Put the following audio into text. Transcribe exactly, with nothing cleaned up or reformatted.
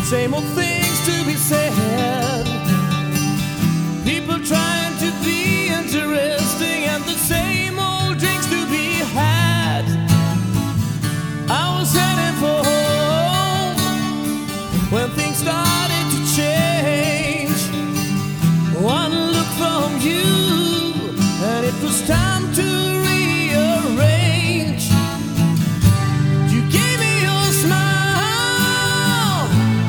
Same old things to be said, people trying to be interesting, and the same old drinks to be had. I was heading for home when things